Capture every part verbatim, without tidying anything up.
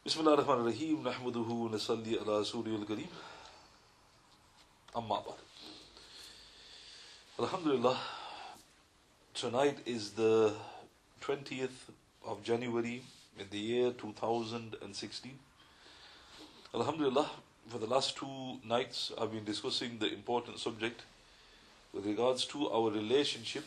Bismillah ar-Rahman ar-Rahim. Nahmaduhu wa nasalli ala Rasulil Kareem. Amma ba'd. Alhamdulillah. Tonight is the twentieth of January in the year two thousand sixteen. Alhamdulillah, for the last two nights I've been discussing the important subject with regards to our relationship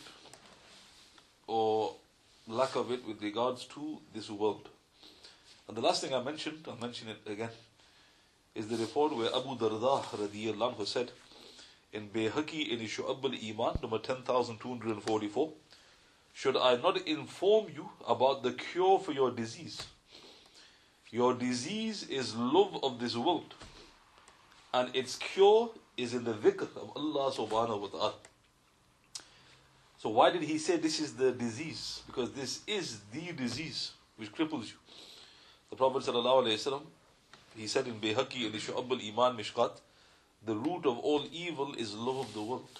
or lack of it with regards to this world. And the last thing I mentioned, I'll mention it again, is the report where Abu Darda radiyallahu anhu said in Bayhaqi in Shu'ab al-Iman, number ten thousand two hundred forty-four, should I not inform you about the cure for your disease? Your disease is love of this world, and its cure is in the dhikr of Allah subhanahu wa ta'ala. So why did he say this is the disease? Because this is the disease which cripples you. The Prophet sallallahu alaihi wasallam, he said in Bayhaqi in the Shu'ab al-Iman Mishkat, the root of all evil is love of the world.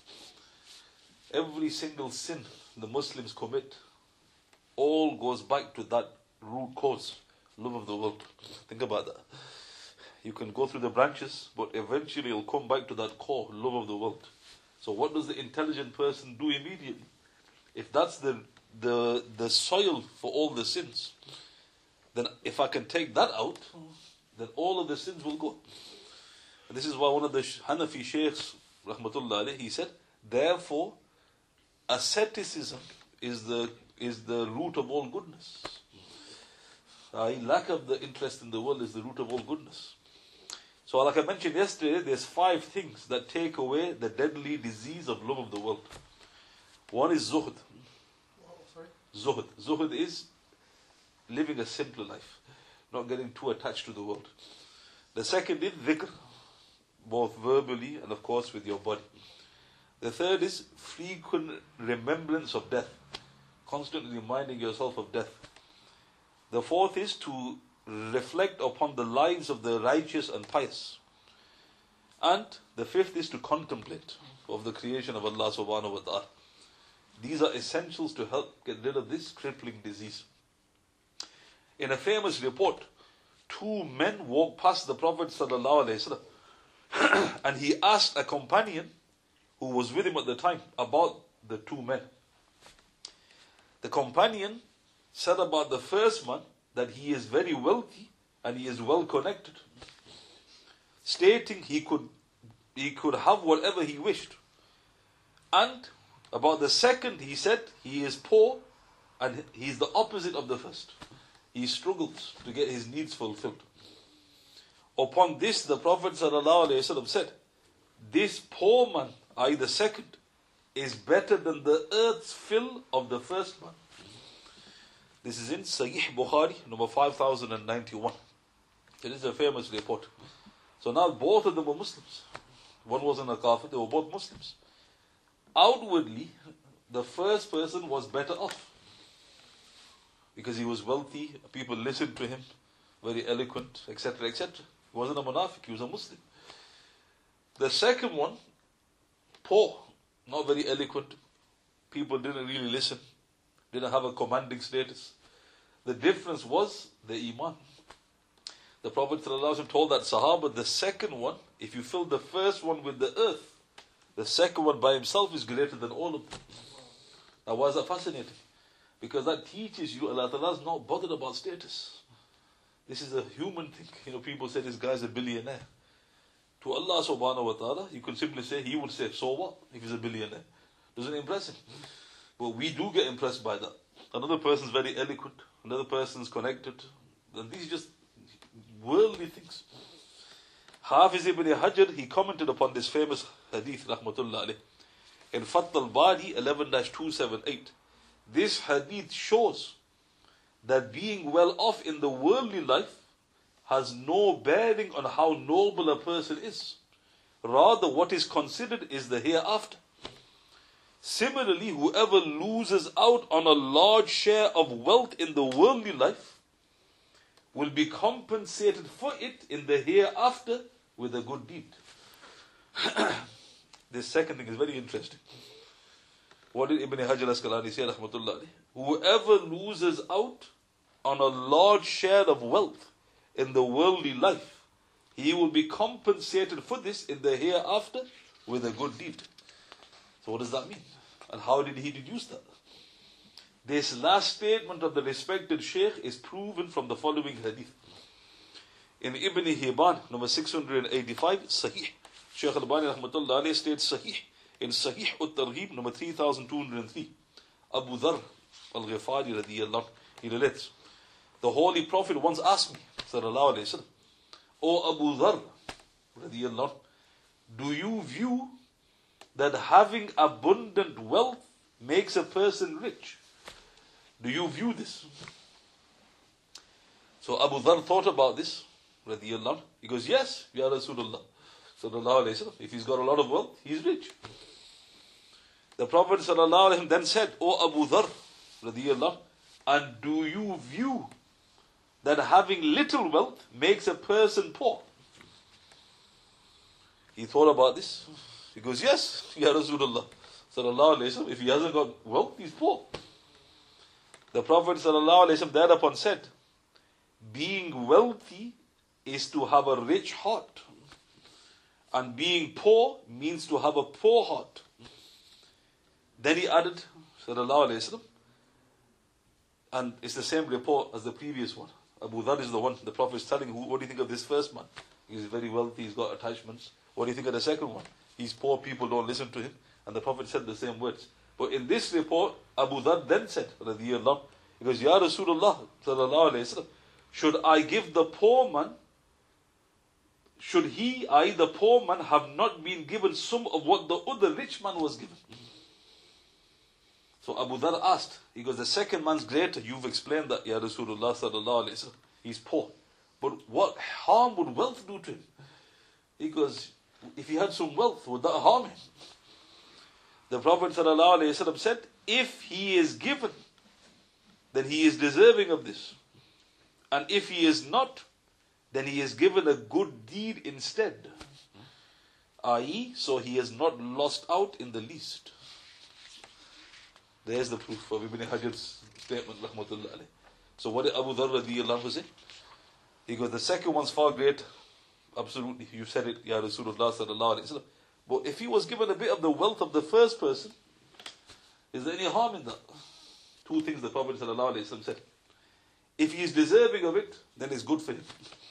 Every single sin the Muslims commit all goes back to that root cause, love of the world. Think about that. You can go through the branches, but eventually you'll come back to that core, love of the world. So what does the intelligent person do immediately? If that's the the the soil for all the sins, then if I can take that out, then all of the sins will go. And this is why one of the Hanafi sheikhs, rahmatullah alayhi, he said, therefore, asceticism is the is the root of all goodness. Uh, lack of the interest in the world is the root of all goodness. So like I mentioned yesterday, there's five things that take away the deadly disease of love of the world. One is zuhd. Sorry? Zuhd. Zuhd is living a simpler life, not getting too attached to the world. The second is dhikr, both verbally and of course with your body. The third is frequent remembrance of death, constantly reminding yourself of death. The fourth is to reflect upon the lives of the righteous and pious. And the fifth is to contemplate of the creation of Allah subhanahu wa ta'ala. These are essentials to help get rid of this crippling disease. In a famous report, two men walked past the Prophet sallallahu alaihi wasallam, and he asked a companion who was with him at the time about the two men. The companion said about the first man that he is very wealthy and he is well connected, stating he could he could have whatever he wished. And about the second, he said he is poor and he is the opposite of the first. He struggles to get his needs fulfilled. Upon this, the Prophet ﷺ said, this poor man, that is the second, is better than the earth's fill of the first man. This is in Sahih Bukhari, number five thousand ninety-one. It is a famous report. So now both of them were Muslims. One wasn't a kafir, they were both Muslims. Outwardly, the first person was better off, because he was wealthy, people listened to him, very eloquent, et cetera, et cetera. He wasn't a munafiq, he was a Muslim. The second one, poor, not very eloquent, people didn't really listen, didn't have a commanding status. The difference was the iman. The Prophet ﷺ told that Sahaba, the second one, if you fill the first one with the earth, the second one by himself is greater than all of them. Now why is that fascinating? Because that teaches you Allah Ta'ala is not bothered about status. This is a human thing. You know, people say this guy's a billionaire. To Allah subhanahu wa ta'ala, you could simply say, he would say, so what if he's a billionaire? Doesn't impress him. But we do get impressed by that. Another person's very eloquent, another person's connected. And these are just worldly things. Hafiz ibn Hajar, he commented upon this famous hadith, rahmatullah alayh, in Fath al-Bari eleven dash two seventy-eight. This hadith shows that being well off in the worldly life has no bearing on how noble a person is. Rather, what is considered is the hereafter. Similarly, whoever loses out on a large share of wealth in the worldly life will be compensated for it in the hereafter with a good deed. This second thing is very interesting. What did Ibn Hajar al-Asqalani say, rahmatullah alayhi? Whoever loses out on a large share of wealth in the worldly life, he will be compensated for this in the hereafter with a good deed. So what does that mean? And how did he deduce that? This last statement of the respected Shaykh is proven from the following hadith. In Ibn Hibban, number six hundred eighty-five, Sahih. Shaykh Al-Albani rahmatullah alayhi states Sahih. In Sahih Ut-Targhib, number three thousand two hundred three, Abu Dharr Al-Ghifari radiyallahu anhu, he relates, the Holy Prophet once asked me, sallallahu alayhi wa sallam, O Abu Dharr radiyallahu anhu, do you view that having abundant wealth makes a person rich? Do you view this? So Abu Dharr thought about this, radiyallahu anhu. He goes, yes, Ya Rasulullah, sallallahu alayhi wa sallam, if he's got a lot of wealth, he's rich. The Prophet sallallahu alayhi wa sallam then said, O Abu Dharr, radiyallahu anhu, and do you view that having little wealth makes a person poor? He thought about this. He goes, yes, Ya Rasulullah, sallallahu alayhi wa sallam, if he hasn't got wealth, he's poor. The Prophet sallallahu alayhi wa sallam thereupon said, being wealthy is to have a rich heart, and being poor means to have a poor heart. Then he added, sallallahu alayhi wa sallam, and it's the same report as the previous one. Abu Dharr is the one the Prophet is telling, who, what do you think of this first man? He's very wealthy, he's got attachments. What do you think of the second one? He's poor, people don't listen to him. And the Prophet said the same words. But in this report, Abu Dharr then said, radiyallahu anhu, he goes, Ya Rasulullah, sallallahu alayhi wa sallam, should I give the poor man, should he, that is the poor man, have not been given some of what the other rich man was given? So Abu Dharr asked, he goes, the second man's greater, you've explained that, Ya Rasulullah sallallahu alayhi wa sallam, he's poor. But what harm would wealth do to him? He goes, if he had some wealth, would that harm him? The Prophet sallallahu alayhi wa sallam said, if he is given, then he is deserving of this. And if he is not, then he is given a good deed instead. that is, so he has not lost out in the least. There's the proof of Ibn Hajar's statement, rahmatullah alayh. So what did Abu Dharr radiyallahu anhu say? He goes, the second one's far greater. Absolutely, you said it, Ya Rasulullah sallallahu alayhi wa sallam. But if he was given a bit of the wealth of the first person, is there any harm in that? Two things the Prophet sallallahu alayhi wa sallam said. If he is deserving of it, then it's good for him.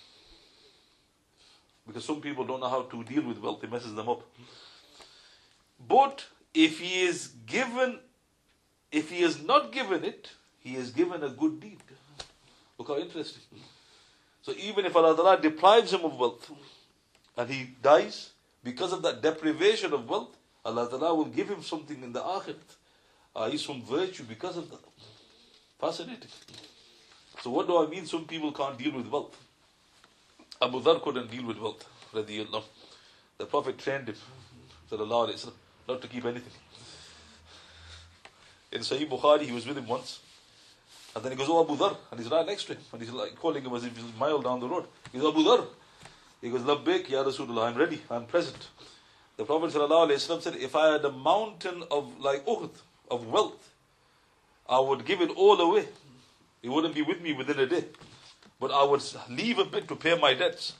Because some people don't know how to deal with wealth, it messes them up. But if he is given, if he is not given it, he is given a good deed. Look how interesting. So even if Allah Ta'ala deprives him of wealth, and he dies, because of that deprivation of wealth, Allah Ta'ala will give him something in the akhirat. Uh, some virtue because of that. Fascinating. So what do I mean some people can't deal with wealth? Abu Dharr couldn't deal with wealth, radiyallahu. The Prophet trained him, sallallahu alayhi wa sallam, not to keep anything. In Sahih Bukhari, he was with him once. And then he goes, oh Abu Dharr, and he's right next to him. And he's like calling him as if he's a mile down the road. He goes, Abu Dharr. He goes, Labbaik, Ya Rasulullah, I'm ready, I'm present. The Prophet sallallahu alayhi wa sallam said, if I had a mountain of like Uhud, of wealth, I would give it all away. It wouldn't be with me within a day. But I would leave a bit to pay my debts.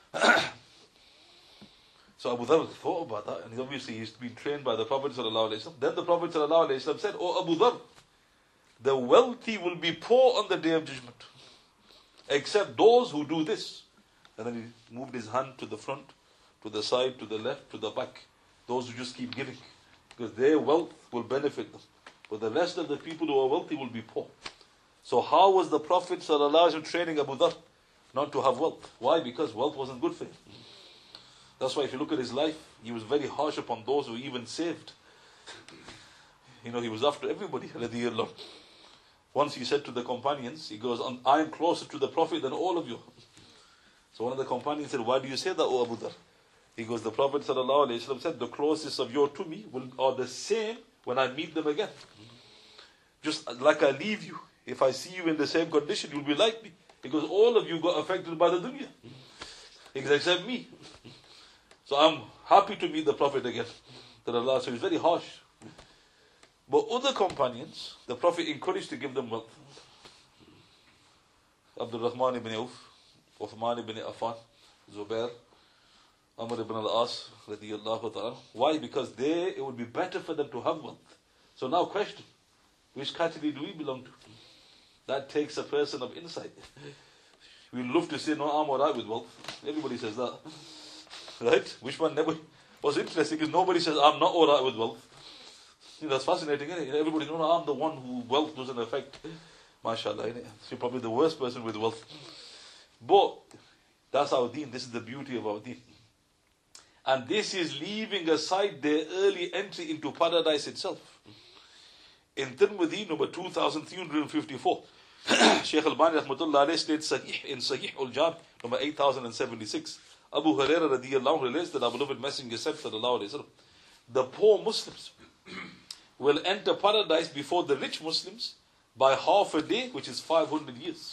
So Abu Dharr thought about that, and obviously he's been trained by the Prophet sallallahu alaihi wasallam. Then the Prophet sallallahu alaihi wasallam said, "O Abu Dharr, the wealthy will be poor on the day of judgment, except those who do this." And then he moved his hand to the front, to the side, to the left, to the back. Those who just keep giving, because their wealth will benefit them. But the rest of the people who are wealthy will be poor. So how was the Prophet sallallahu alaihi wasallam training Abu Dharr not to have wealth? Why? Because wealth wasn't good for him. That's why if you look at his life, he was very harsh upon those who even saved. You know, he was after everybody. Once he said to the companions, he goes, I am closer to the Prophet than all of you. So one of the companions said, why do you say that, O Abu Dharr? He goes, the Prophet ﷺ said, the closest of your to me will, are the same when I meet them again. Just like I leave you, if I see you in the same condition, you'll be like me. Because all of you got affected by the dunya. He goes, except me. So I'm happy to meet the Prophet again. So he's very harsh. But other companions, the Prophet encouraged to give them wealth. Abdul Rahman ibn Auf, Uthman ibn Affan, Zubair, Amr ibn al-As, radiyallahu ta'ala. Why? Because they, it would be better for them to have wealth. So now question, which category do we belong to? That takes a person of insight. We love to say, no, I'm alright with wealth. Everybody says that. Right? Which one never? What's interesting is nobody says, I'm not alright with wealth. You know, that's fascinating, isn't it? Everybody knows, no, I'm the one who wealth doesn't affect. MashaAllah, innit? So you're probably the worst person with wealth. But that's our deen. This is the beauty of our deen. And this is leaving aside their early entry into paradise itself. In Tirmidhi, number two thousand three hundred fifty-four, Shaykh Al-Bani rahmatullah alayhi states Sahih, in Sahih Al-Jami, number eight thousand seventy-six, Abu Hurairah radiyallahu anhu relates that our beloved Messenger said, sallallahu alayhi wa sallam, the poor Muslims will enter paradise before the rich Muslims by half a day, which is five hundred years.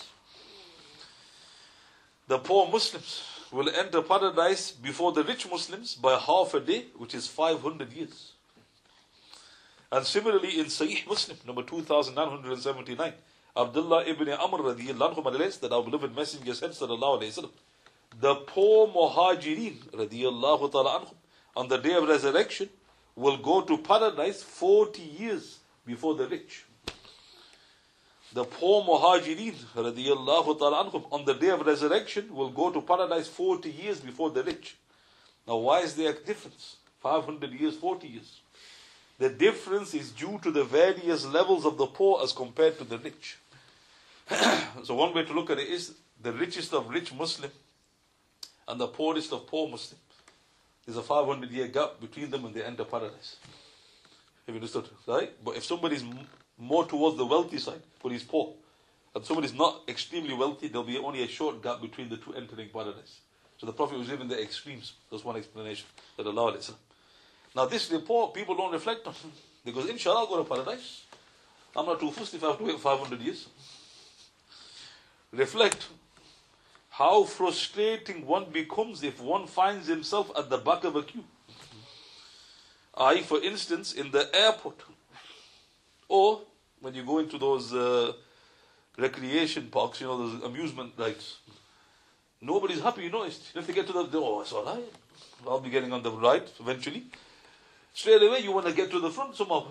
The poor Muslims will enter paradise before the rich Muslims by half a day, which is five hundred years. And similarly in Sahih Muslim, number two thousand nine hundred seventy-nine, Abdullah ibn Amr radiyallahu anhu relates that our beloved Messenger said, sallallahu alayhi wa sallam, the poor Muhajirin radiyallahu ta'ala anhum on the day of resurrection will go to paradise forty years before the rich. The poor Muhajirin radiyallahu ta'ala anhum on the day of resurrection will go to paradise forty years before the rich. Now why is there a difference? five hundred years, forty years. The difference is due to the various levels of the poor as compared to the rich. So one way to look at it is the richest of rich Muslim and the poorest of poor Muslim. There's a five hundred year gap between them and they enter paradise. Have you understood? Right? But if somebody's more towards the wealthy side, but he's poor, and somebody's not extremely wealthy, there'll be only a short gap between the two entering paradise. So the Prophet was given the extremes. That's one explanation that Allah alayhi salam. Now this report, people don't reflect on. They go, inshallah, I'll go to paradise. I'm not too fussed if I have to wait five hundred years. Reflect how frustrating one becomes if one finds himself at the back of a queue. I, for instance, in the airport, or when you go into those uh, recreation parks, you know, those amusement rides. Nobody's happy, you noticed. If they get to the, oh, it's alright. I'll be getting on the ride eventually. Straight away, you want to get to the front somehow.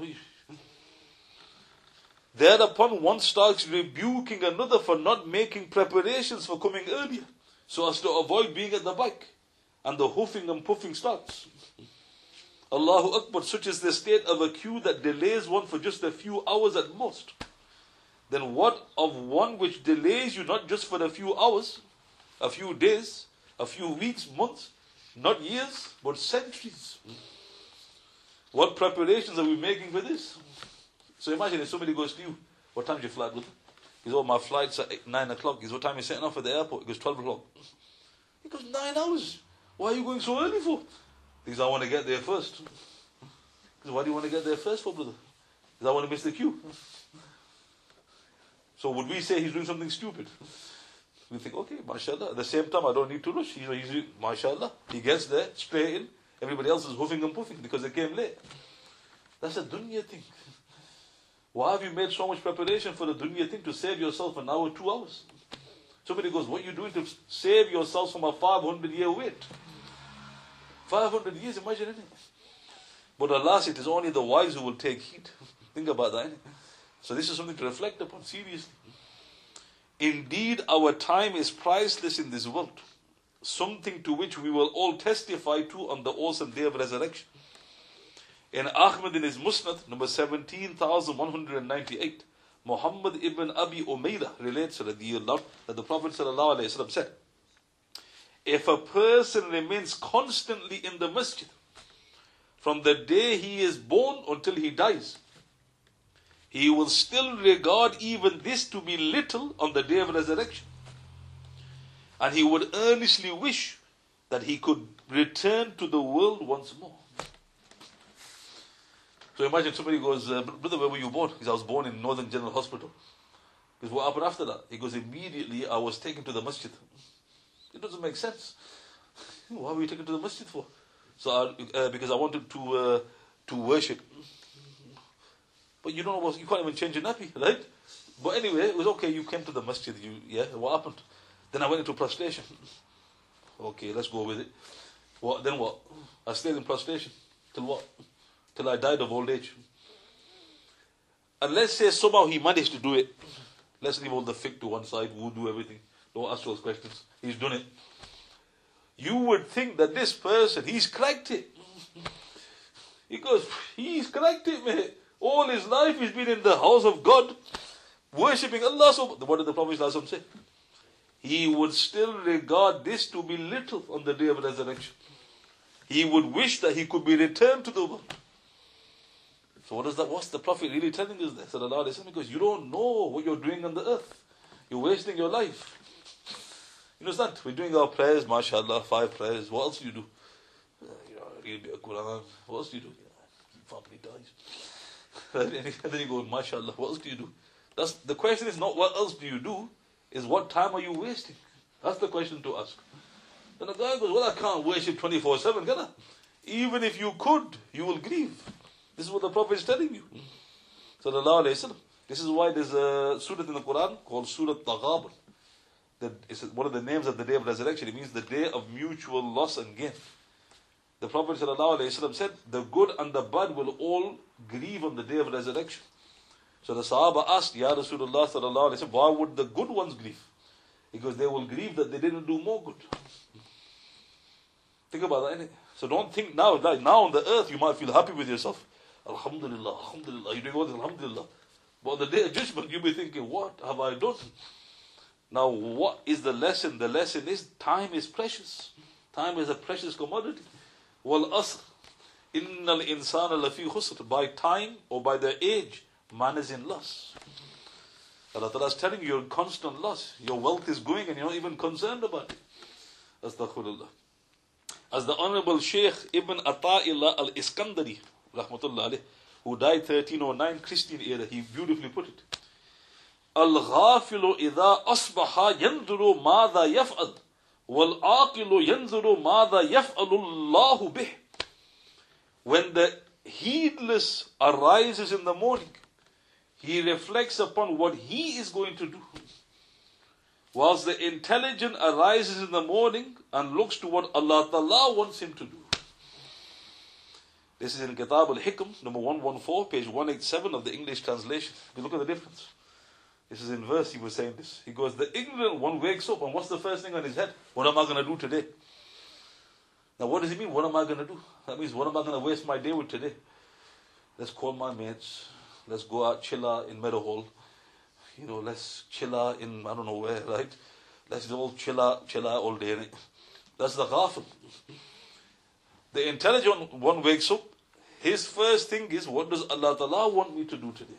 Thereupon, one starts rebuking another for not making preparations for coming earlier, so as to avoid being at the back. And the hoofing and puffing starts. Allahu Akbar, such is the state of a queue that delays one for just a few hours at most. Then what of one which delays you not just for a few hours, a few days, a few weeks, months, not years, but centuries? What preparations are we making for this? So imagine if somebody goes to you, what time's your flight, brother? He goes, oh, my flight's at eight, nine o'clock. He goes, what time are you setting off at the airport? He goes, twelve o'clock. He goes, nine hours. Why are you going so early for? He goes, I want to get there first. He goes, why do you want to get there first for, brother? He goes, I want to miss the queue. So would we say he's doing something stupid? We think, okay, mashallah. At the same time, I don't need to rush. He's, he's mashallah. He gets there, straight in. Everybody else is hoofing and puffing because they came late. That's a dunya thing. Why have you made so much preparation for the dunya thing to save yourself an hour, two hours? Somebody goes, what are you doing to save yourself from a five hundred year wait? five hundred years, imagine it. But alas, it is only the wise who will take heed. Think about that. Innit? So this is something to reflect upon, seriously. Indeed, our time is priceless in this world. Something to which we will all testify to on the awesome day of resurrection. In Ahmad in his Musnad, number seventeen thousand one hundred ninety-eight, Muhammad ibn Abi Umaydah relates that the Prophet ﷺ said, if a person remains constantly in the masjid from the day he is born until he dies, he will still regard even this to be little on the day of resurrection. And he would earnestly wish that he could return to the world once more. So imagine somebody goes, uh, brother, where were you born? He says, I was born in Northern General Hospital. He goes, what happened after that? He goes, immediately I was taken to the masjid. It doesn't make sense. Why were you taken to the masjid for? So I, uh, because I wanted to uh, to worship. But you don't know what, you can't even change your nappy, right? But anyway, it was okay, you came to the masjid, you, yeah, what happened? Then I went into prostration. Okay, let's go with it. What? Then what? I stayed in prostration. Till what? Till I died of old age. And let's say somehow he managed to do it. Let's leave all the fiqh to one side, wudu, everything. Don't ask those questions. He's done it. You would think that this person, he's cracked it. He goes, he's cracked it, mate. All his life he's been in the house of God, worshipping Allah. So, what did the Prophet ﷺ say? He would still regard this to be little on the day of resurrection. He would wish that he could be returned to the world. So what is that? What's the Prophet really telling us there? Sallallahu Alaihi Wasallam, because you don't know what you're doing on the earth. You're wasting your life. You understand? We're doing our prayers, mashallah, five prayers. What else do you do? Uh, you know, read a bit of Quran. What else do you do? Yeah, family dies. And then you go, mashallah, what else do you do? That's, the question is not what else do you do, is what time are you wasting? That's the question to ask. Then the guy goes, well, I can't worship twenty-four seven, can I? Even if you could, you will grieve. This is what the Prophet is telling you. Sallallahu Alaihi Wasallam. This is why there's a surah in the Quran called Surah Taghabun. That is one of the names of the day of resurrection. It means the day of mutual loss and gain. The Prophet Sallallahu Alaihi Wasallam said, the good and the bad will all grieve on the day of resurrection. So the Sahaba asked, Ya Rasulullah Sallallahu Alaihi Wasallam, why would the good ones grieve? Because they will grieve that they didn't do more good. Think about that, innit? So don't think now, like now on the earth you might feel happy with yourself. Alhamdulillah, Alhamdulillah, you're doing all this, Alhamdulillah. But on the day of judgment you'll be thinking, what have I done? Now what is the lesson? The lesson is time is precious. Time is a precious commodity. Wal asr, innal insana lafi khusr. By time or by the age, man is in loss. Allah Ta'ala is telling you you're in constant loss. Your wealth is going and you're not even concerned about it. Astaghfirullah. As the Honorable Shaykh Ibn Ata'illah al-Iskandari, rahmatullah alayh, who died thirteen oh nine, Christian era, he beautifully put it. Al-ghafilu idha asbaha yanzuru madha yaf'ad, wal-aqilu yanzuru madha yaf'alu Allahu bih. When the heedless arises in the morning, he reflects upon what he is going to do. Whilst the intelligent arises in the morning and looks to what Allah Ta'ala wants him to do. This is in Kitab al-Hikm, number one fourteen, page one eighty-seven of the English translation. You look at the difference. This is in verse, he was saying this. He goes, the ignorant one wakes up and what's the first thing on his head? What am I going to do today? Now what does he mean, what am I going to do? That means, what am I going to waste my day with today? Let's call my mates. Let's go out, chill out in Meadowhall. You know, let's chill out in, I don't know where, right? Let's all chill out, chill out all day. That's the ghafil. The intelligent one wakes up. His first thing is, what does Allah Ta'ala want me to do today?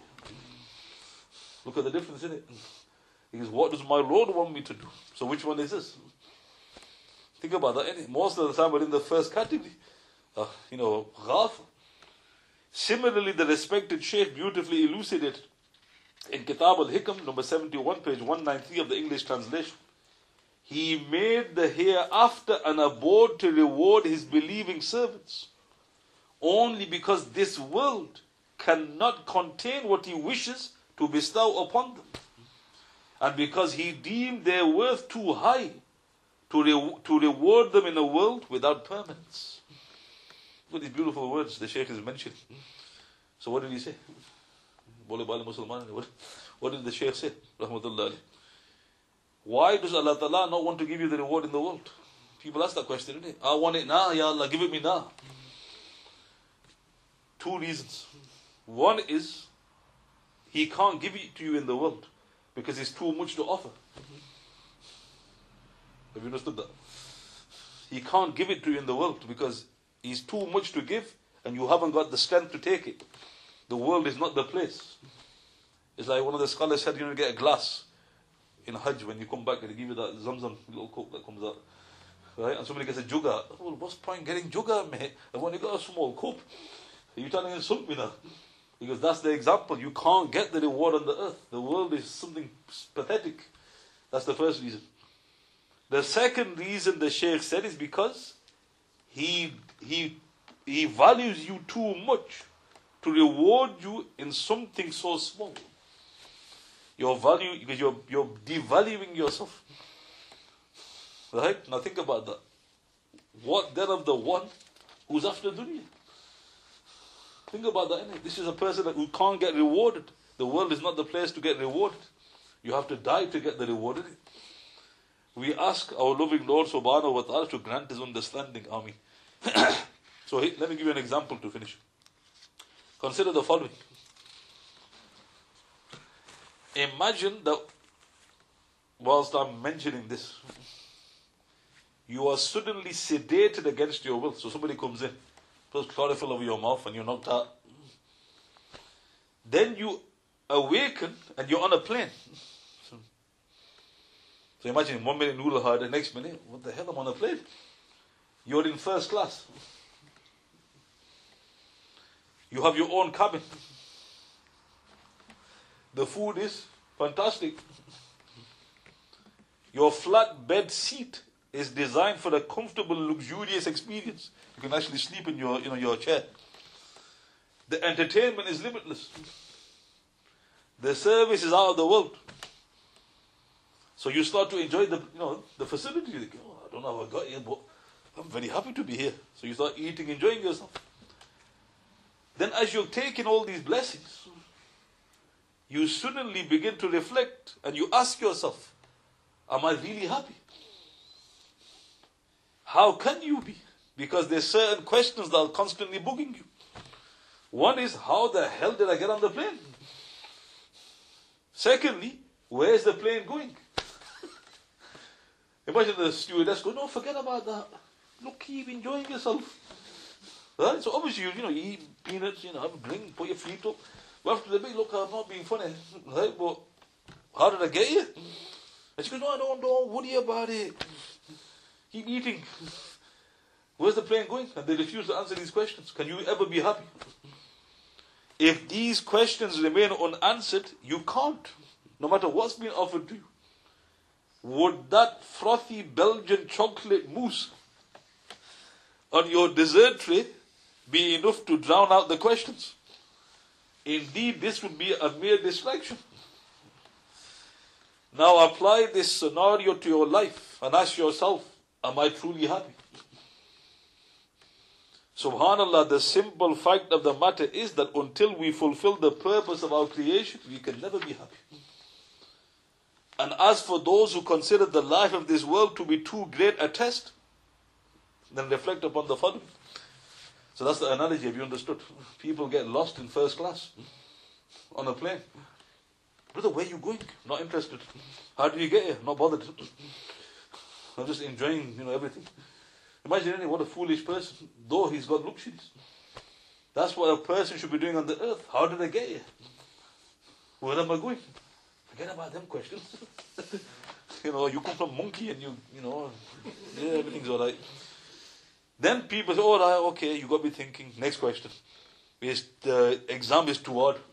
Look at the difference in it. He goes, what does my Lord want me to do? So which one is this? Think about that. Most of the time we're in the first category. Uh, you know, ghafil. Similarly, the respected Shaykh beautifully elucidated in Kitab al-Hikm, number seventy-one, page one ninety-three of the English translation. He made the hereafter an abode to reward his believing servants, only because this world cannot contain what he wishes to bestow upon them, and because he deemed their worth too high to, re- to reward them in a world without permanence. Look at these beautiful words the Shaykh is mentioning. So what did he say? What, what did the Shaykh say? Rahmatullah. Why does Allah Ta'ala not want to give you the reward in the world? People ask that question, don't they? I want it now, Ya Allah, give it me now. Two reasons. One is, He can't give it to you in the world because it's too much to offer. Have you understood that? He can't give it to you in the world because it's too much to give and you haven't got the strength to take it. The world is not the place. It's like one of the scholars said, you know, get a glass in Hajj when you come back and they give you that Zamzam little coke that comes out. Right? And somebody gets a jug out. Well, what's the point getting jug out, mate? I've only got a small cup. Are you trying to insult me now? Because that's the example. You can't get the reward on the earth. The world is something pathetic. That's the first reason. The second reason the Shaykh said is because he, he, he values you too much to reward you in something so small. Your value, because you're, you're devaluing yourself. Right? Now think about that. What then of the one who's after dunya? Think about that, innit? This is a person who can't get rewarded. The world is not the place to get rewarded. You have to die to get the reward, innit? We ask our loving Lord subhanahu wa ta'ala to grant his understanding. Ameen. So let me give you an example to finish. Consider the following. Imagine that whilst I'm mentioning this, you are suddenly sedated against your will. So somebody comes in, puts chlorophyll over your mouth and you're knocked out. Then you awaken and you're on a plane. So, so imagine one minute Noodle hard, the next minute, what the hell, I'm on a plane. You're in first class. You have your own cabin. The food is fantastic. Your flat bed seat is designed for a comfortable, luxurious experience. You can actually sleep in your, you know, your chair. The entertainment is limitless. The service is out of the world. So you start to enjoy the, you know, the facility. You think, oh, I don't know how I got here, but I'm very happy to be here. So you start eating, enjoying yourself. Then as you're taking all these blessings, you suddenly begin to reflect and you ask yourself, am I really happy? How can you be? Because there's certain questions that are constantly bugging you. One is, how the hell did I get on the plane? Secondly, where's the plane going? Imagine the stewardess going, no, forget about that. Look, keep enjoying yourself. Right? So obviously, you, you know, you eat peanuts, you know, have a drink, put your feet up. Well, after the big, look, I'm not being funny. Right? But how did I get here? And she goes, no, don't, don't worry about it. Keep eating. Where's the plane going? And they refuse to answer these questions. Can you ever be happy? If these questions remain unanswered, you can't. No matter what's been offered to you. Would that frothy Belgian chocolate mousse on your dessert tray be enough to drown out the questions? Indeed, this would be a mere distraction. Now apply this scenario to your life and ask yourself, am I truly happy? Subhanallah, the simple fact of the matter is that until we fulfill the purpose of our creation, we can never be happy. And as for those who consider the life of this world to be too great a test, then reflect upon the following. So that's the analogy, have you understood? People get lost in first class on a plane. Brother, where are you going? Not interested. How do you get here? Not bothered. I'm just enjoying, you know, everything. Imagine any, what a foolish person, though he's got luxuries. That's what a person should be doing on the earth. How did I get here? Where am I going? Forget about them questions. You know, you come from monkey and you, you know, yeah, everything's alright. Then people say, all right, okay, you got me thinking. Next question. Is the exam is too hard.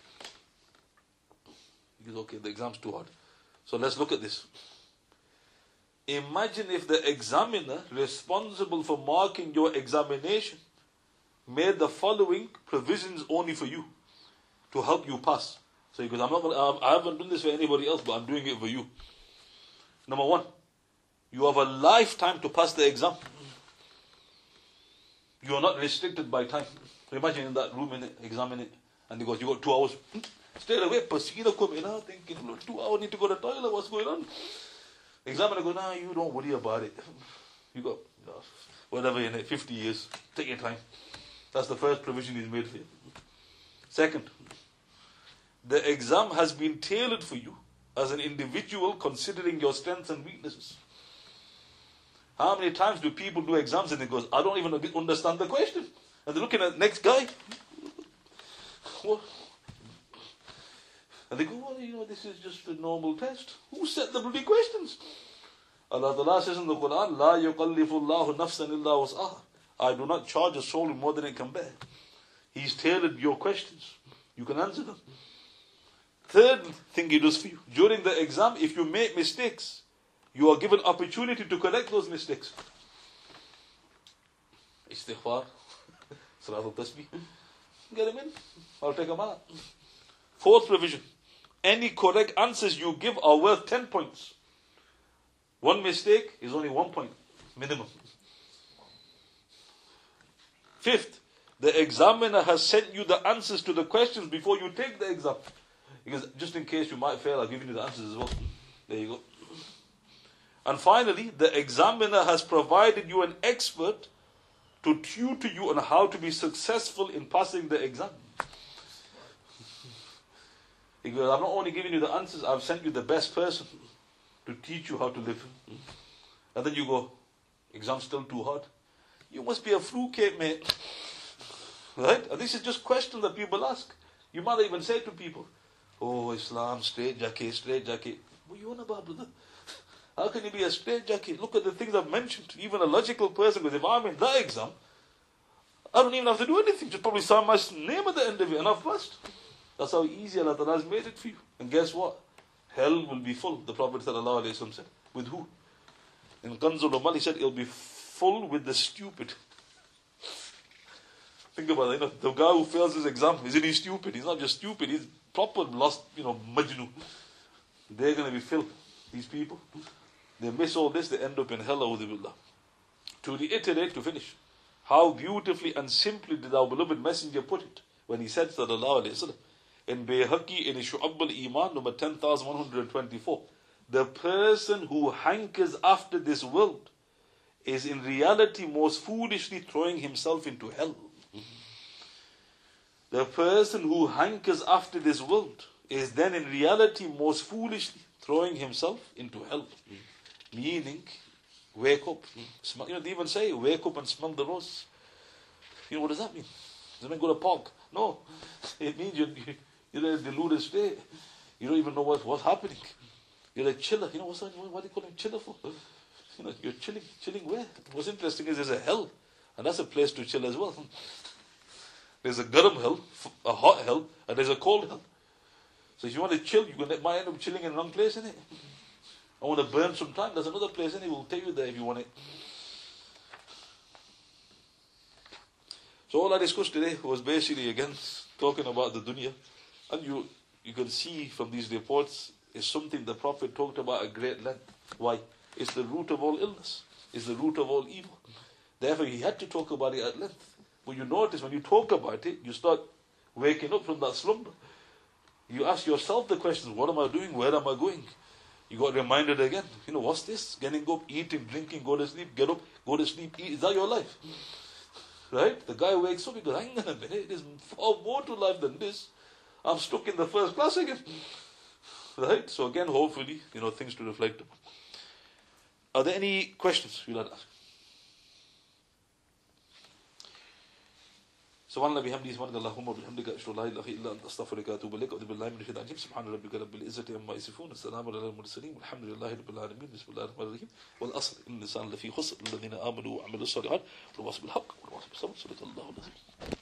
Because, okay, the exam's too hard. So let's look at this. Imagine if the examiner responsible for marking your examination made the following provisions only for you to help you pass. So he goes, I'm not gonna, I haven't done this for anybody else, but I'm doing it for you. Number one, you have a lifetime to pass the exam. You are not restricted by time. So imagine in that room, in it, examine it, and he goes, you got two hours. Straight away, Pasina come in, thinking, look, two hours, need to go to the toilet, what's going on? Examiner goes, nah, you don't worry about it. You got, you know, whatever in it, fifty years, take your time. That's the first provision he's made for you. Second, the exam has been tailored for you as an individual considering your strengths and weaknesses. How many times do people do exams and it goes, I don't even understand the question. And they're looking at the next guy. What? And they go, well, you know, this is just a normal test. Who set the bloody questions? Allah Ta'ala says in the Quran, La yuqallifullahu nafsan illa was'aha. I do not charge a soul more than it can bear. He's tailored your questions. You can answer them. Third thing he does for you. During the exam, if you make mistakes, you are given opportunity to correct those mistakes. Istighfar. Salat al-tasbih. Get them in. I'll take them out. Fourth provision. Any correct answers you give are worth ten points. One mistake is only one point, minimum. Fifth, the examiner has sent you the answers to the questions before you take the exam. Because just in case you might fail, I've given you the answers as well. There you go. And finally, the examiner has provided you an expert to tutor you on how to be successful in passing the exam. He goes, I'm not only giving you the answers, I've sent you the best person to teach you how to live. And then you go, exam's still too hard. You must be a fruitcake, mate. Right? And this is just questions that people ask. You might even say to people, oh, Islam, straight jacket, straight jacket. What are you on about, brother? How can you be a straight jacket? Look at the things I've mentioned. Even a logical person goes, if I'm in that exam, I don't even have to do anything. Just probably sign my name at the end of it and I've passed. That's how easy Allah Ta'ala has made it for you. And guess what? Hell will be full, the Prophet ﷺ said. With who? In Kanzul Amal, he said, it'll be full with the stupid. Think about it, you know, the guy who fails his exam, isn't he stupid? He's not just stupid, he's proper lost, you know, majnu. They're going to be filled, these people. They miss all this, they end up in hell, a'udhu billah. To reiterate, to finish, how beautifully and simply did our beloved messenger put it when he said, sallallahu alayhi wa sallam, in Bayhaqi in Shu'ab al-Iman, number ten thousand one hundred twenty-four, the person who hankers after this world is in reality most foolishly throwing himself into hell. The person who hankers after this world is then in reality most foolishly throwing himself into hell. Meaning, wake up. Smell, you know, they even say, wake up and smell the rose. You know, what does that mean? Does it mean go to park? No. It means you're, you're in a deluded state. You don't even know what, what's happening. You're a chiller. You know, what's that, what do you call him chiller for? You know, you're chilling. Chilling where? What's interesting is there's a hell. And that's a place to chill as well. There's a garam hell, a hot hell, and there's a cold hell. So if you want to chill, you might end up chilling in the wrong place, innit? I want to burn some time, there's another place, innit? We'll take you there if you want it. So all I discussed today was basically, again, talking about the dunya. And you, you can see from these reports, it's something the Prophet talked about at great length. Why? It's the root of all illness. It's the root of all evil. Therefore, he had to talk about it at length. But you notice when you talk about it, you start waking up from that slumber. You ask yourself the questions, what am I doing? Where am I going? You got reminded again. You know, what's this? Getting up, eating, drinking, go to sleep, get up, go to sleep, eat. Is that your life? Right? The guy wakes up, he goes, hang on a minute, there's far more to life than this. I'm stuck in the first class again. Right? So again, hopefully, you know, things to reflect on. Are there any questions you'd like to ask? سبحان الله بحمده سبحانك اللهم وبحمدك أشهد أن لا إله إلا أنت أستغفرك وأتوب إليك أعوذ بالله من الشيطان الرجيم سبحان ربك رب العزة عما يصفون السلام على المرسلين والحمد لله رب العالمين بسم الله الرحمن الرحيم والأصل إن الإنسان لفي خسر الذين آمنوا وعملوا الصالحات والتواصوا بالحق والتواصوا بالصبر صدق الله العظيم.